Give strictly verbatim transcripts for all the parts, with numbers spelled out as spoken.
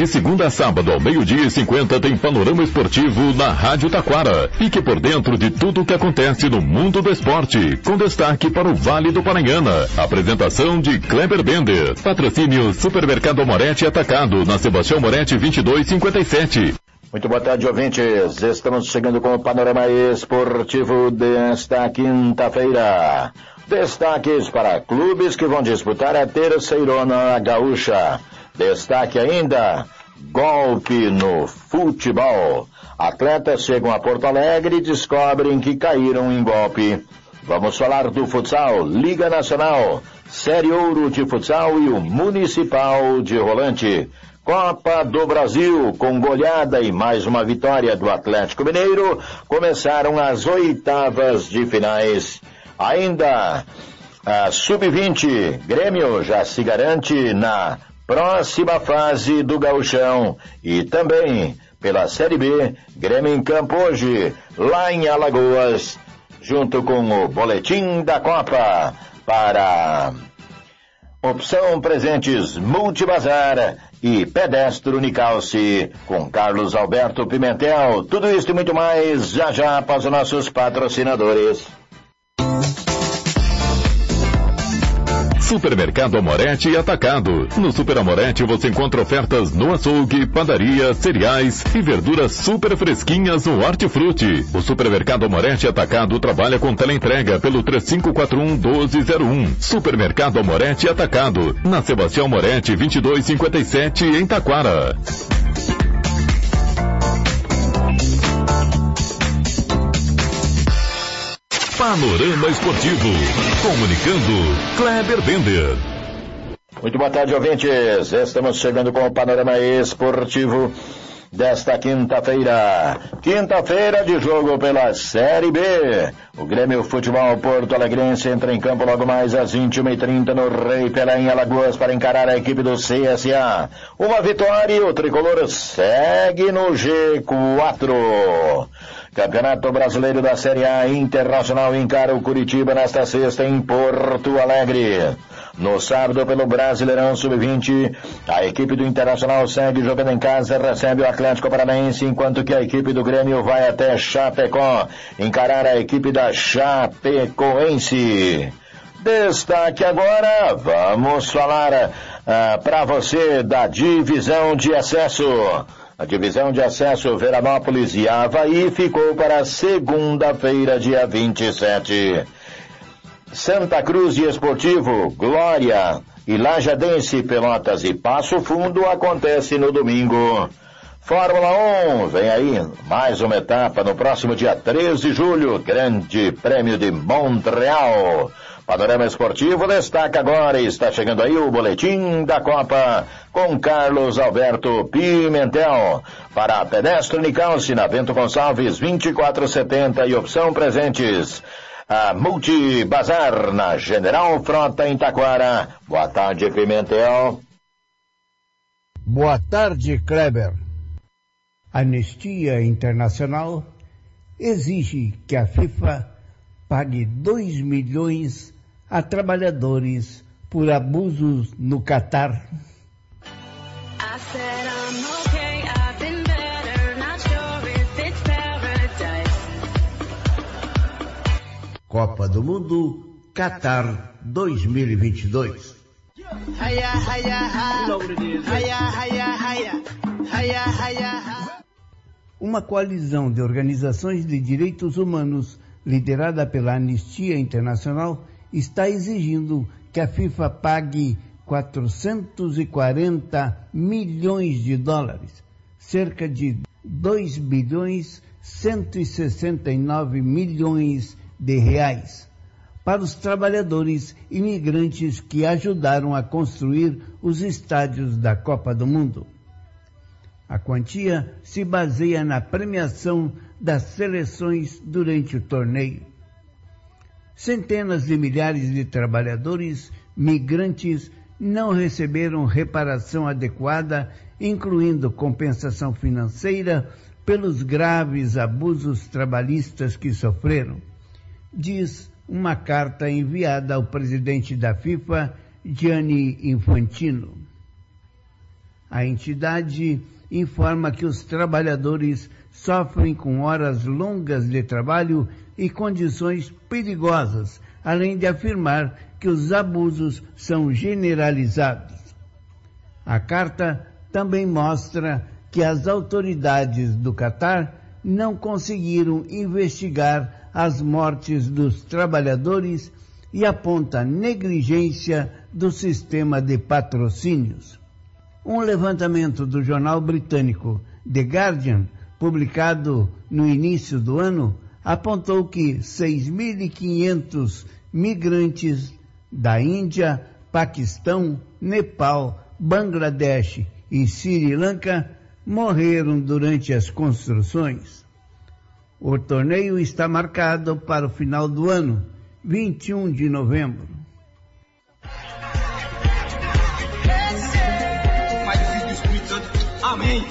De segunda a sábado, ao meio-dia e cinquenta, tem Panorama Esportivo na Rádio Taquara. Fique por dentro de tudo o que acontece no mundo do esporte, com destaque para o Vale do Paranhana. Apresentação de Kleber Bender. Patrocínio Supermercado Moretti Atacado, na Sebastião Moretti vinte e dois cinquenta e sete. Muito boa tarde, ouvintes. Estamos chegando com o Panorama Esportivo desta quinta-feira. Destaques para clubes que vão disputar a Terceirona Gaúcha. Destaque ainda, golpe no futebol. Atletas chegam a Porto Alegre e descobrem que caíram em golpe. Vamos falar do futsal, Liga Nacional, Série Ouro de Futsal e o Municipal de Rolante. Copa do Brasil, com goleada e mais uma vitória do Atlético Mineiro, começaram as oitavas de finais. Ainda a sub vinte, Grêmio já se garante na próxima fase do Gauchão. E também pela Série B, Grêmio em campo hoje, lá em Alagoas, junto com o Boletim da Copa para Opção Presentes Multibazar e Pedestro Unicalce, com Carlos Alberto Pimentel. Tudo isso e muito mais, já já para os nossos patrocinadores. Supermercado Amoretti Atacado. No Super Amoretti você encontra ofertas no açougue, padaria, cereais e verduras super fresquinhas no Hortifruti. O Supermercado Amoretti Atacado trabalha com teleentrega pelo três cinco quatro um, um dois zero um. Supermercado Amoretti Atacado, na Sebastião Moretti vinte e dois cinquenta e sete, em Taquara. Panorama Esportivo, comunicando Kleber Bender. Muito boa tarde, ouvintes. Estamos chegando com o Panorama Esportivo desta quinta-feira. Quinta-feira de jogo pela Série B. O Grêmio Futebol Porto Alegrense entra em campo logo mais às vinte e uma e trinta no Rei Pelé em Alagoas para encarar a equipe do C S A. Uma vitória e o tricolor segue no G quatro. Campeonato Brasileiro da Série A, Internacional encara o Curitiba nesta sexta em Porto Alegre. No sábado, pelo Brasileirão sub vinte, a equipe do Internacional segue jogando em casa, recebe o Atlético Paranaense, enquanto que a equipe do Grêmio vai até Chapecó encarar a equipe da Chapecoense. Destaque agora, vamos falar ah, para você da divisão de acesso. A divisão de acesso Veranópolis e Avaí ficou para segunda-feira, dia vinte e sete. Santa Cruz e Esportivo, Glória e Lajadense, Pelotas e Passo Fundo acontece no domingo. Fórmula um, vem aí mais uma etapa no próximo dia treze de julho, Grande Prêmio de Montreal. Panorama Esportivo destaca agora e está chegando aí o Boletim da Copa com Carlos Alberto Pimentel. Para a Pedestro Unicalce, na Bento Gonçalves vinte e quatro setenta e Opção Presentes. A Multibazar na General Frota em Taquara. Boa tarde, Pimentel. Boa tarde, Kleber. Anistia Internacional exige que a FIFA pague dois milhões a trabalhadores por abusos no Catar. Copa do Mundo Catar dois mil e vinte e dois. Uma coalizão de organizações de direitos humanos liderada pela Anistia Internacional está exigindo que a FIFA pague quatrocentos e quarenta milhões de dólares, cerca de dois bilhões cento e sessenta e nove milhões de reais, para os trabalhadores imigrantes que ajudaram a construir os estádios da Copa do Mundo. A quantia se baseia na premiação das seleções durante o torneio. Centenas de milhares de trabalhadores migrantes não receberam reparação adequada, incluindo compensação financeira pelos graves abusos trabalhistas que sofreram, diz uma carta enviada ao presidente da FIFA, Gianni Infantino. A entidade informa que os trabalhadores sofrem com horas longas de trabalho e condições perigosas, além de afirmar que os abusos são generalizados. A carta também mostra que as autoridades do Catar não conseguiram investigar as mortes dos trabalhadores e aponta negligência do sistema de patrocínios. Um levantamento do jornal britânico The Guardian, publicado no início do ano, apontou que seis mil e quinhentos migrantes da Índia, Paquistão, Nepal, Bangladesh e Sri Lanka morreram durante as construções. O torneio está marcado para o final do ano, vinte e um de novembro. Amém.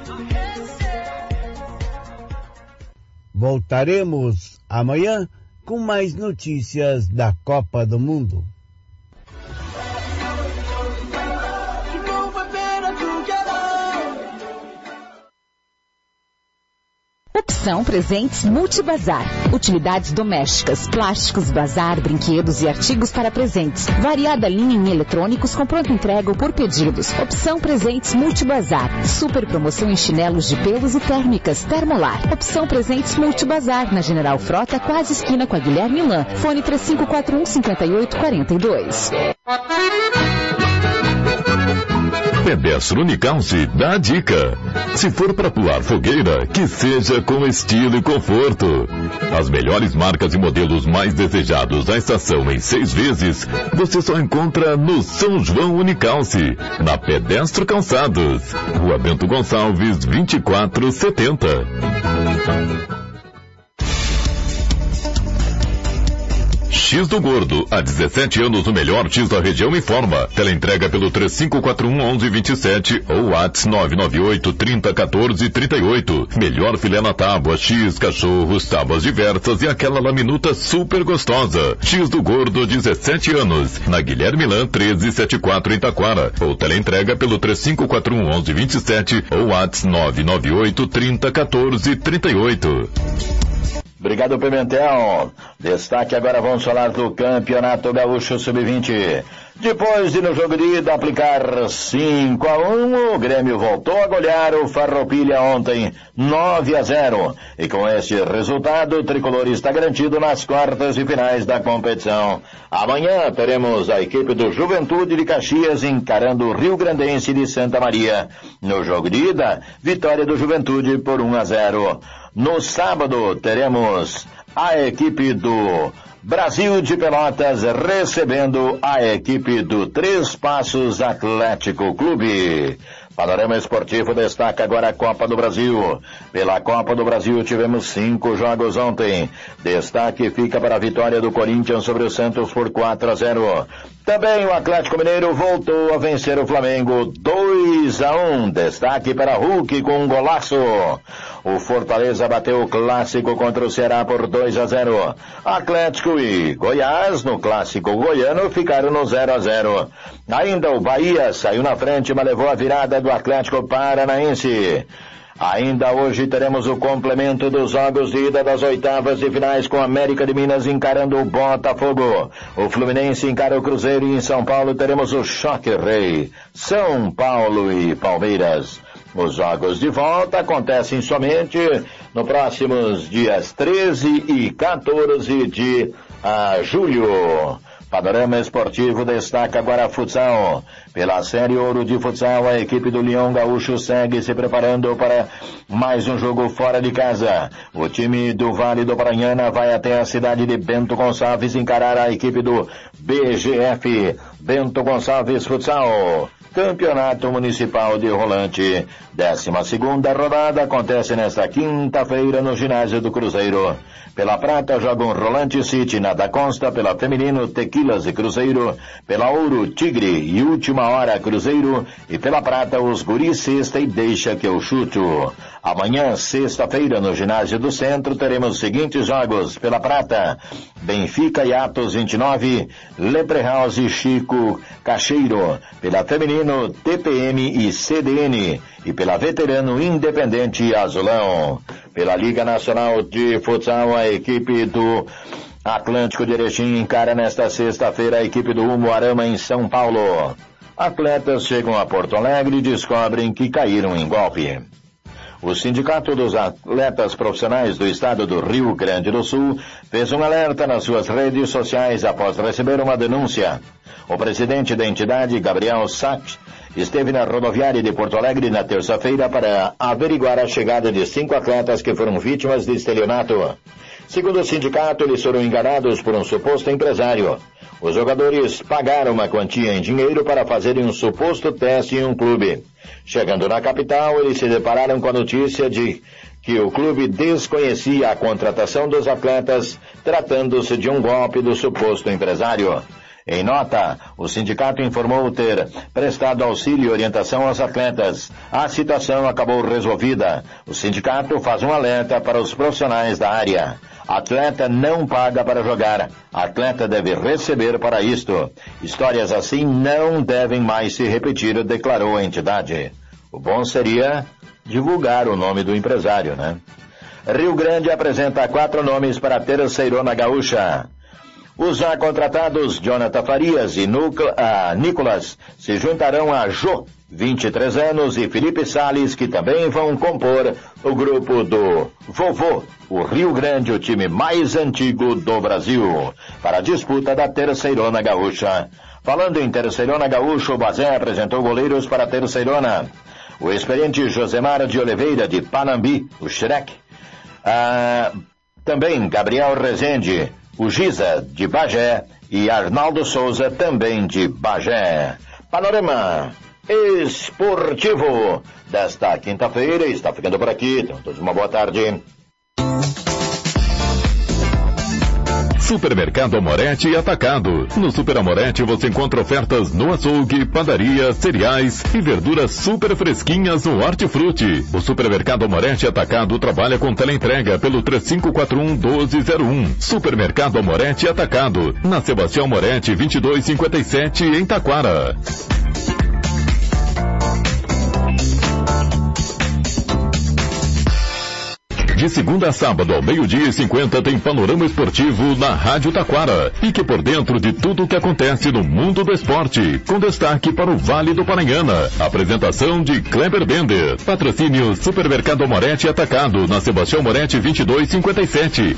Voltaremos amanhã com mais notícias da Copa do Mundo. Opção Presentes Multibazar. Utilidades domésticas, plásticos, bazar, brinquedos e artigos para presentes. Variada linha em eletrônicos com pronta entrega ou por pedidos. Opção Presentes Multibazar. Super promoção em chinelos de pelos e térmicas Termolar. Opção Presentes Multibazar. Na General Frota, quase esquina com a Guilherme Lan. Fone três cinco quatro um, cinco oito quatro dois. Pedestre Unicalce dá a dica. Se for para pular fogueira, que seja com estilo e conforto. As melhores marcas e modelos mais desejados da estação em seis vezes, você só encontra no São João Unicalce, na Pedestre Calçados, Rua Bento Gonçalves, vinte e quatro setenta. X do Gordo, há dezessete anos o melhor X da região informa. Teleentrega pelo três cinco quatro um, onze vinte e sete ou WhatsApp nove nove oito, trinta, quatorze, trinta e oito. Melhor filé na tábua, X, cachorros, tábuas diversas e aquela laminuta super gostosa. X do Gordo, dezessete anos. Na Guilherme Lan, treze setenta e quatro em Taquara. Ou teleentrega pelo três cinco quatro um, onze vinte e sete ou WhatsApp nove nove oito, trinta, quatorze, trinta e oito. Obrigado, Pimentel. Destaque agora, vamos falar do Campeonato Gaúcho sub vinte. Depois de no jogo de ida aplicar cinco a um, o Grêmio voltou a golear o Farroupilha ontem, nove a zero. E com este resultado, o tricolor está garantido nas quartas e finais da competição. Amanhã teremos a equipe do Juventude de Caxias encarando o Rio Grandense de Santa Maria. No jogo de ida, vitória do Juventude por um a zero. No sábado, teremos a equipe do Brasil de Pelotas recebendo a equipe do Três Passos Atlético Clube. Panorama Esportivo destaca agora a Copa do Brasil. Pela Copa do Brasil tivemos cinco jogos ontem. Destaque fica para a vitória do Corinthians sobre o Santos por quatro a zero. Também o Atlético Mineiro voltou a vencer o Flamengo dois a um. Destaque para Hulk com um golaço. O Fortaleza bateu o Clássico contra o Ceará por dois a zero. Atlético e Goiás no Clássico goiano ficaram no zero a zero. Ainda o Bahia saiu na frente, mas levou a virada do Atlético Paranaense. Ainda hoje teremos o complemento dos jogos de ida das oitavas de finais com a América de Minas encarando o Botafogo. O Fluminense encara o Cruzeiro e em São Paulo teremos o Choque Rei, São Paulo e Palmeiras. Os jogos de volta acontecem somente nos próximos dias treze e quatorze de uh, julho. Panorama Esportivo destaca agora a futsal. Pela Série Ouro de Futsal, a equipe do Leão Gaúcho segue se preparando para mais um jogo fora de casa. O time do Vale do Paranhana vai até a cidade de Bento Gonçalves encarar a equipe do B G F, Bento Gonçalves Futsal. Campeonato Municipal de Rolante. décima segunda rodada acontece nesta quinta-feira no ginásio do Cruzeiro. Pela prata jogam Rolante City, Nada Consta, pela feminino Tequilas e Cruzeiro, pela ouro Tigre e Última Hora Cruzeiro e pela prata os Guris Sexta e Deixa que eu chuto. Amanhã, sexta-feira, no ginásio do Centro, teremos os seguintes jogos. Pela prata, Benfica e Atos vinte e nove, Leprehouse e Chico Chico Cacheiro, pela Feminino T P M e C D N e pela Veterano Independente Azulão. Pela Liga Nacional de Futsal, a equipe do Atlântico de Erechim encara nesta sexta-feira a equipe do Umuarama em São Paulo. Atletas chegam a Porto Alegre e descobrem que caíram em golpe. O Sindicato dos Atletas Profissionais do Estado do Rio Grande do Sul fez um alerta nas suas redes sociais após receber uma denúncia. O presidente da entidade, Gabriel Sachs, esteve na rodoviária de Porto Alegre na terça-feira para averiguar a chegada de cinco atletas que foram vítimas de estelionato. Segundo o sindicato, eles foram enganados por um suposto empresário. Os jogadores pagaram uma quantia em dinheiro para fazerem um suposto teste em um clube. Chegando na capital, eles se depararam com a notícia de que o clube desconhecia a contratação dos atletas, tratando-se de um golpe do suposto empresário. Em nota, o sindicato informou ter prestado auxílio e orientação aos atletas. A situação acabou resolvida. O sindicato faz um alerta para os profissionais da área. Atleta não paga para jogar. Atleta deve receber para isto. Histórias assim não devem mais se repetir, declarou a entidade. O bom seria divulgar o nome do empresário, né? Rio Grande apresenta quatro nomes para a Terceirona Gaúcha. Os já contratados Jonathan Farias e Núcleo, ah, Nicolas se juntarão a Jô, vinte e três anos, e Felipe Salles, que também vão compor o grupo do Vovô, o Rio Grande, o time mais antigo do Brasil, para a disputa da Terceirona Gaúcha. Falando em Terceirona Gaúcha, o Bazé apresentou goleiros para a Terceirona. O experiente Josemar de Oliveira, de Panambi, o Shrek. Ah, também Gabriel Rezende, o Giza, de Bagé, e Arnaldo Souza, também de Bagé. Panorama Esportivo desta quinta-feira está ficando por aqui. Então, todos uma boa tarde. Supermercado Amorete Atacado. No Super Amorete você encontra ofertas no açougue, padaria, cereais e verduras super fresquinhas no Hortifruti. O Supermercado Amorete Atacado trabalha com teleentrega pelo três cinco quatro um, um dois zero um. Supermercado Amorete Atacado, na Sebastião Moretti vinte e dois cinquenta e sete, em Taquara. De segunda a sábado, ao meio-dia e cinquenta, tem Panorama Esportivo na Rádio Taquara. Fique por dentro de tudo o que acontece no mundo do esporte, com destaque para o Vale do Paranhana. Apresentação de Kleber Bender. Patrocínio Supermercado Moretti Atacado, na Sebastião Moretti vinte e dois cinquenta e sete.